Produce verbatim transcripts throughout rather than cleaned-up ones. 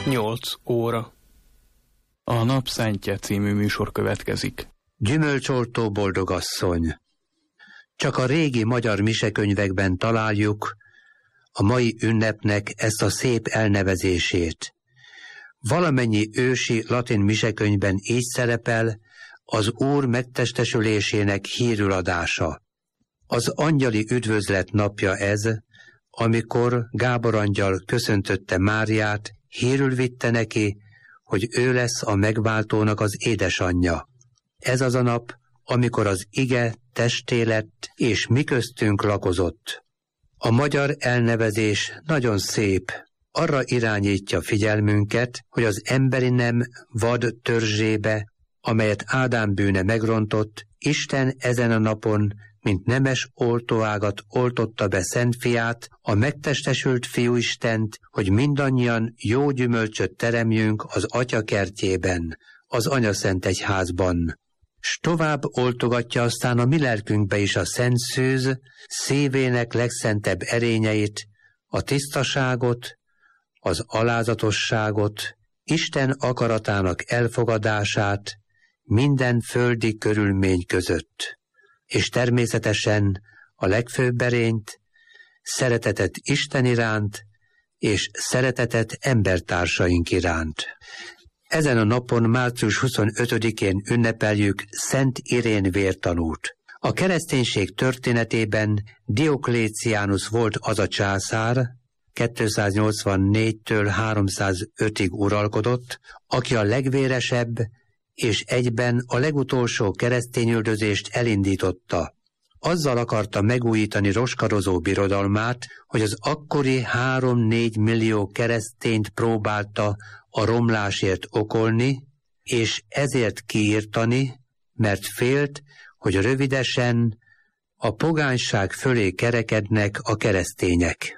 nyolc óra. A Napszántja című műsor következik. Gyümölcsoltó boldogasszony. Csak a régi magyar misekönyvekben találjuk a mai ünnepnek ezt a szép elnevezését. Valamennyi ősi latin misekönyvben így szerepel az Úr megtestesülésének hírüladása. Az angyali üdvözlet napja ez, amikor Gábor angyal köszöntötte Máriát, hírül vitte neki, hogy ő lesz a megváltónak az édesanyja. Ez az a nap, amikor az ige testé lett, és mi köztünk lakozott. A magyar elnevezés nagyon szép, arra irányítja figyelmünket, hogy az emberi nem vad törzsébe, amelyet Ádám bűne megrontott, Isten ezen a napon, mint nemes oltóágat oltotta be Szent Fiát, a megtestesült Fiúistent, hogy mindannyian jó gyümölcsöt teremjünk az Atya kertjében, az Anyaszent Egyházban. S tovább oltogatja aztán a mi lelkünkbe is a Szent Szűz, szívének legszentebb erényeit, a tisztaságot, az alázatosságot, Isten akaratának elfogadását minden földi körülmény között. És természetesen a legfőbb erényt, szeretetet Isten iránt, és szeretetet embertársaink iránt. Ezen a napon, március huszonötödikén ünnepeljük Szent Irén vértanút. A kereszténység történetében Diokléciánus volt az a császár, kétszáznyolcvannégytől háromszázötig uralkodott, aki a legvéresebb és egyben a legutolsó keresztényüldözést elindította. Azzal akarta megújítani roskarozó birodalmát, hogy az akkori három-négy millió keresztényt próbálta a romlásért okolni, és ezért kiírtani, mert félt, hogy rövidesen a pogányság fölé kerekednek a keresztények.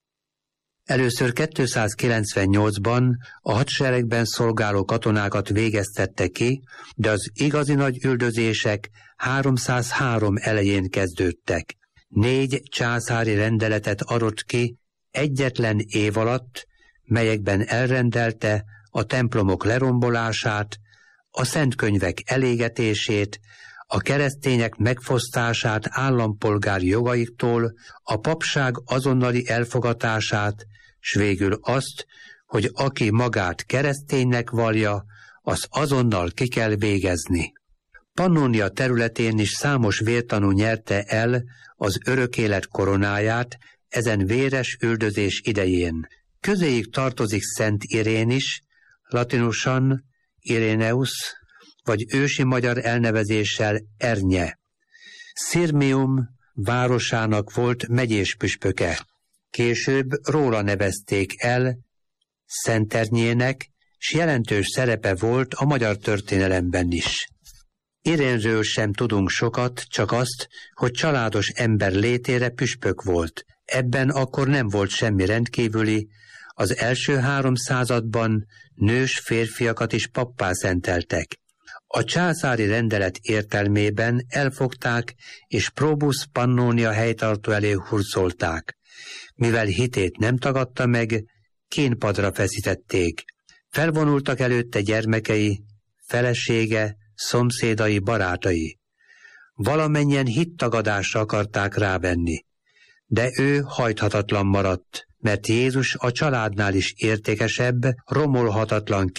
Először kétszázkilencvennyolcban a hadseregben szolgáló katonákat végeztette ki, de az igazi nagy üldözések háromszázhárom elején kezdődtek. Négy császári rendeletet adott ki egyetlen év alatt, melyekben elrendelte a templomok lerombolását, a szentkönyvek elégetését, a keresztények megfosztását állampolgári jogaiktól, a papság azonnali elfogatását, s végül azt, hogy aki magát kereszténynek vallja, az azonnal ki kell végezni. Pannónia területén is számos vértanú nyerte el az örök élet koronáját ezen véres üldözés idején. Közéjük tartozik Szent Irén is, latinusan Iréneus, vagy ősi magyar elnevezéssel Ernye. Sirmium városának volt megyés püspöke. Később róla nevezték el Szenternyenek, s jelentős szerepe volt a magyar történelemben is. Irénről sem tudunk sokat, csak azt, hogy családos ember létére püspök volt. Ebben akkor nem volt semmi rendkívüli, az első három században nős férfiakat is pappá szenteltek. A császári rendelet értelmében elfogták, és Probus Pannónia helytartó elé hurcolták. Mivel hitét nem tagadta meg, kínpadra feszítették. Felvonultak előtte gyermekei, felesége, szomszédai, barátai. Valamennyien hittagadásra akarták rávenni. De ő hajthatatlan maradt, mert Jézus a családnál is értékesebb, romolhatatlan